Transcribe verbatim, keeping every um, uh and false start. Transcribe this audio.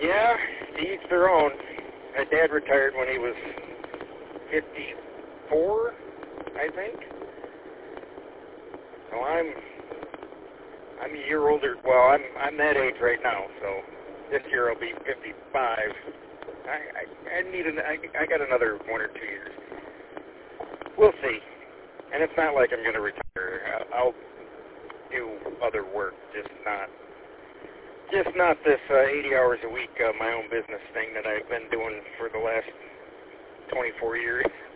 Yeah, to each their own. My dad retired when he was fifty-four, I think. So I'm I'm a year older. Well, I'm I'm that age right now. So this year I'll be fifty-five. I I, I need an I, I got another one or two years. We'll see. And it's not like I'm going to retire. I'll, I'll do other work, just not just not this uh, eighty hours a week uh, my own business thing that I've been doing for the last twenty-four years.